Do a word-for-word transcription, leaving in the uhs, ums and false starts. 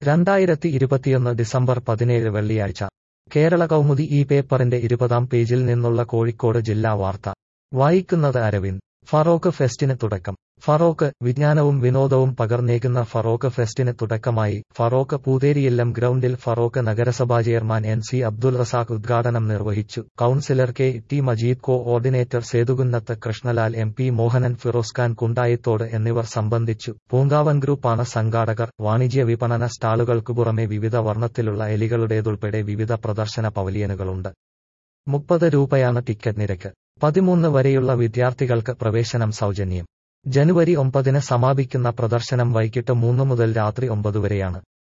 രണ്ടായിരത്തി ഇരുപത്തിയൊന്ന് ഡിസംബർ പതിനേഴ് വെള്ളിയാഴ്ച കേരള കൗമുദി ഈ പേപ്പറിന്റെ ഇരുപതാം പേജിൽ നിന്നുള്ള കോഴിക്കോട് ജില്ലാ വാർത്ത വായിക്കുന്നത് അരവിന്ദ്. ഫറോക്ക് ഫെസ്റ്റിന് തുടക്കം. ഫറോക്ക് വിജ്ഞാനവും വിനോദവും പകർന്നേകുന്ന ഫറോക്ക് ഫെസ്റ്റിന് തുടക്കമായി. ഫറോക്ക് പൂതേരിയില്ലം ഗ്രൗണ്ടിൽ ഫറോക്ക് നഗരസഭാ chairman N C Abdul Razak ഉദ്ഘാടനം നിർവഹിച്ചു. Councillor K T Majeed, coordinator Sethukunnath Krishnalal, M P Mohanan, Firoz Khan Kundayithodu എന്നിവർ സംബന്ധിച്ചു. പൂങ്കാവൻ ഗ്രൂപ്പാണ് സംഘാടകർ. വാണിജ്യ വിപണന സ്റ്റാളുകൾക്കു പുറമെ വിവിധ വർണ്ണത്തിലുള്ള എലികളുടേതുൾപ്പെടെ വിവിധ പ്രദർശന പവലിയനുകളുണ്ട്. മുപ്പത് രൂപയാണ് ടിക്കറ്റ് നിരക്ക്. പതിമൂന്ന് വരെയുള്ള വിദ്യാർത്ഥികൾക്ക് പ്രവേശനം സൗജന്യം. ജനുവരി ഒമ്പതിന് സമാപിക്കുന്ന പ്രദർശനം വൈകിട്ട് മൂന്ന് മുതൽ രാത്രി ഒമ്പത് വരെയാണ്.